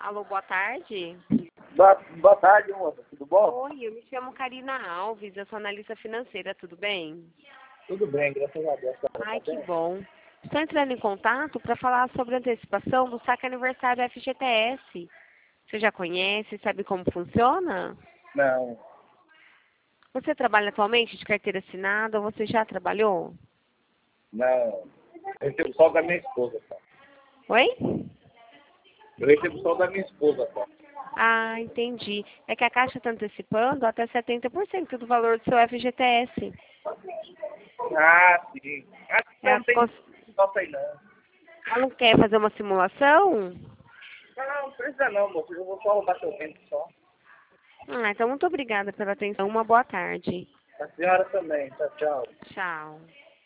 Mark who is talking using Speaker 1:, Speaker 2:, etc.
Speaker 1: Alô, boa tarde.
Speaker 2: Boa tarde, moça. Tudo bom?
Speaker 1: Oi, eu me chamo Karina Alves, eu sou analista financeira, tudo bem?
Speaker 2: Tudo bem, graças a Deus. Tá
Speaker 1: Ai, que
Speaker 2: bem?
Speaker 1: bom. Estou entrando em contato para falar sobre a antecipação do saque aniversário FGTS. Você já conhece, sabe como funciona?
Speaker 2: Não,
Speaker 1: Você trabalha atualmente de carteira assinada ou você já trabalhou?
Speaker 2: não. Eu recebo só da minha esposa, tá?
Speaker 1: Oi?
Speaker 2: Eu recebo só da minha esposa, tá?
Speaker 1: Ah, entendi. É que a Caixa está antecipando até 70% do valor do seu FGTS.
Speaker 2: Ah, sim. Ah,
Speaker 1: É,
Speaker 2: não tem nossa aí, não.
Speaker 1: ela não quer fazer uma simulação?
Speaker 2: Não precisa não, moça. Eu vou só roubar seu tempo só.
Speaker 1: Ah, então muito obrigada pela atenção. Uma boa tarde.
Speaker 2: A senhora também. Tchau, tchau.
Speaker 1: Tchau.